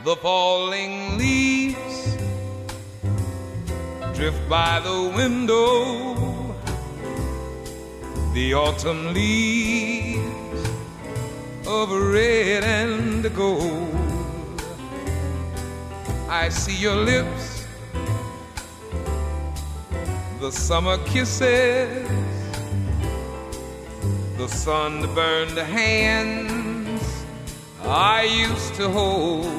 The falling leaves drift by the window. The autumn leaves of red and gold. I see your lips, the summer kisses, the sunburned hands I used to hold.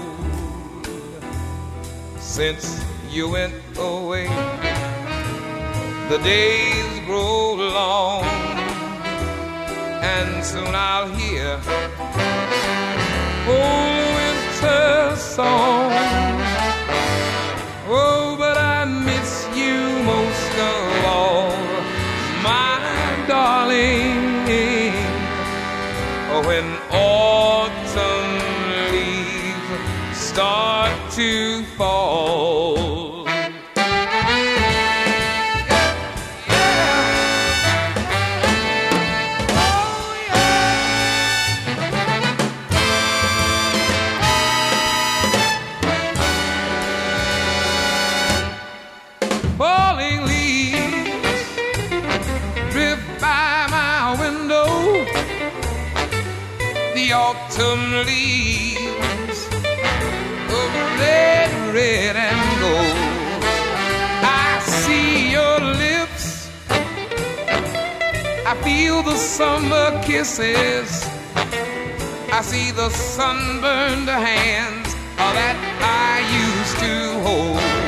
Since you went away, the days grow long, and soon I'll hear old winter song. Oh, but I miss you most of all, my darling. When autumn leaves start to fall. Falling leaves drift by my window. The autumn leaves of red, red and gold. I see your lips, I feel the summer kisses, I see the sunburned hands that I used to hold.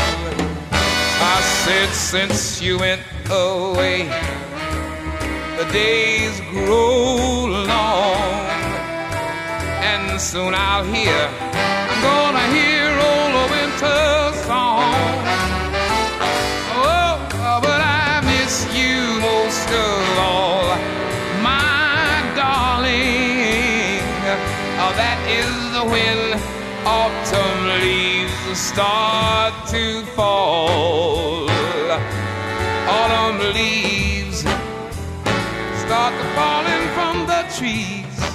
I said since you went away, the days grow long, and soon I'm gonna hear old winter song. Oh, but I miss you most of all, my darling. That is when autumn leaves start to fall. Autumn leaves start falling from the trees.